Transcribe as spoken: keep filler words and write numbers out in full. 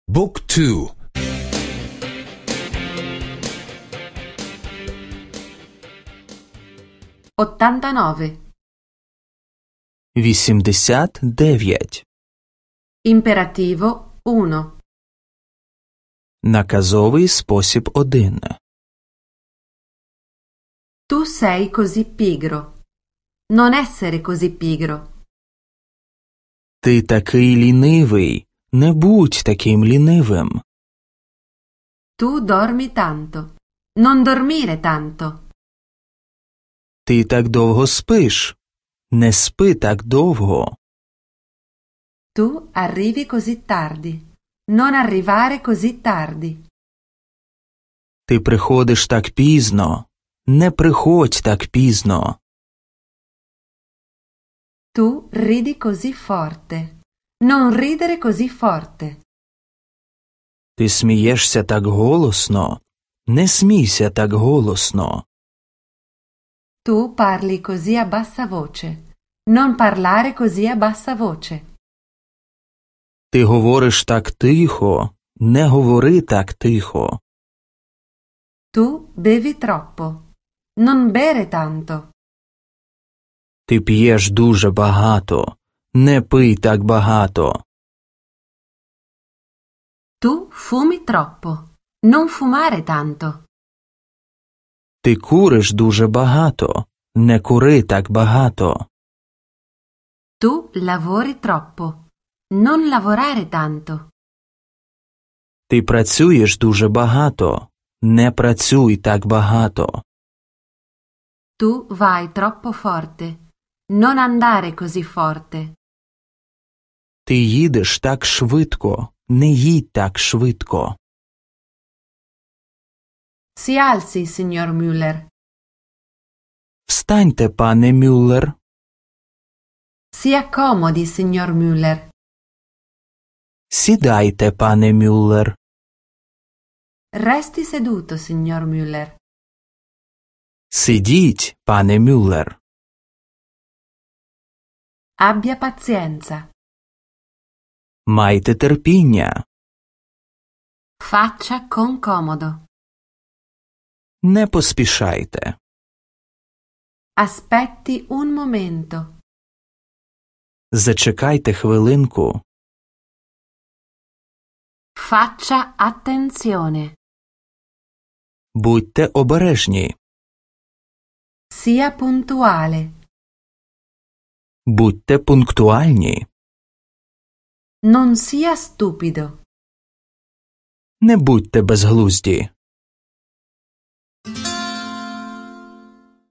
บุ๊กทู ottantanove вісімдесят дев'ять. Imperativo uno. Наказовий спосіб один. Tu sei così pigro. Non essere così pigro. Ти такий лінивий. Не будь таким лінивим. Tu dormi tanto. Non dormire tanto. Ти так довго спиш. Не спи так довго. Tu arrivi così tardi. Non arrivare così tardi. Ти приходиш так пізно. Не приходь так пізно. Tu ridi così forte. Non ridere così forte. Ти смієшся так голосно. Не смійся так голосно. Tu parli così a bassa voce. Non parlare così a bassa voce. Ти говориш так тихо. Не говори так тихо. Tu bevi troppo. Non bere tanto. Ти п'єш дуже багато. Не пий так багато. Tu fumi troppo. Non fumare tanto. Ти куриш дуже багато. Не кури так багато. Tu lavori troppo. Non lavorare tanto. Ти працюєш дуже багато. Не працюй так багато. Tu vai troppo forte. Non andare così forte. Ти їдеш так швидко. Не їдь так швидко. Si alzi, signor Müller. Встаньте, пане Мюллер. Si accomodi, signor Müller. Сідайте, пане Мюллер. Resti seduto, signor Müller. Сидіть, пане Мюллер. Abbia pazienza. Майте терпіння. Faccia con comodo. Не поспішайте. Aspetti un momento. Зачекайте хвилинку. Faccia attenzione. Будьте обережні. Sia puntuale. Будьте пунктуальні. Non sia stupido. Не будьте безглузді.